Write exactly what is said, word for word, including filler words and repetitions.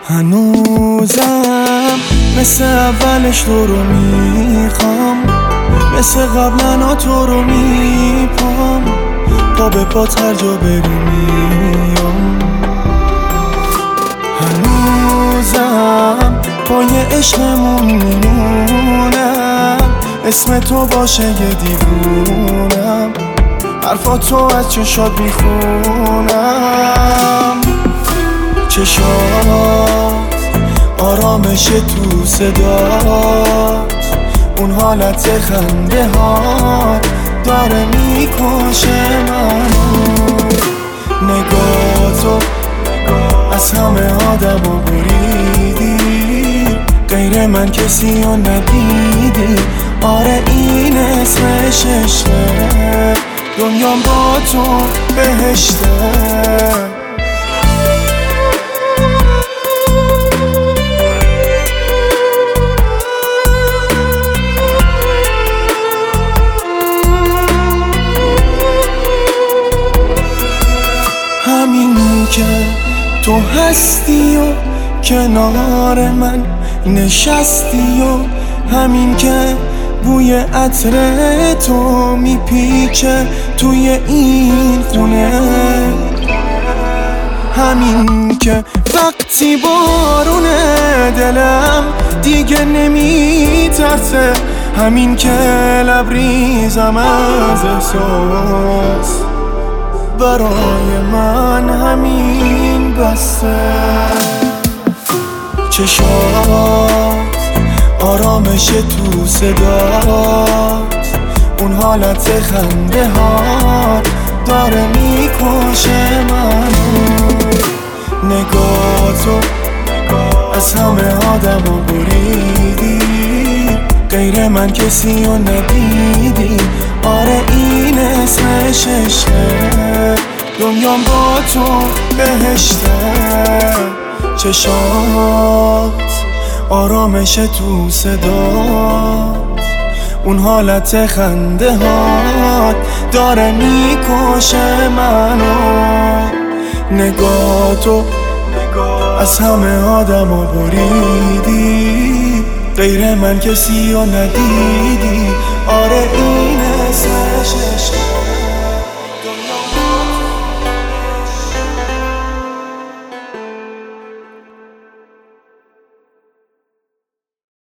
هنوزم مثل اولش تو رو میخوام، مثل قبلا تو رو میپام، پا به پات هر جا بری میام. هنوزم پای عشقمون میمونم، اسم تو باشه یه دیوونم، حرفات تو از چشات میخونم. چشات آرامش تو صدات، اون حالت خنده ها داره میکشه منو. نگاهتو از همه آدمو بریدی، غیر من کسی رو ندیدی. آره این اسمش عشقه، دنیام با تو بهشته. همین که تو هستی و کنار من نشستی و همین که بوی عطر تو میپیچه توی این خونه، همین که وقتی بارونه دلم دیگه نمیترسه، همین که لبریزم از احساس برای من همین بسته. چشات آرامش تو صدات، اون حالت خنده ها داره میکشه منو. نگاهتو از همه آدمو بریدی، غیر من کسی رو ندیدی. آره این اسمش عشقه، دنیام با تو بهشته. چشات آرامش تو صدات، اون حالت خنده هات داره میکشه منو. نگاهتو از همه آدمو بریدی، غیر من کسی رو ندیدی. آره این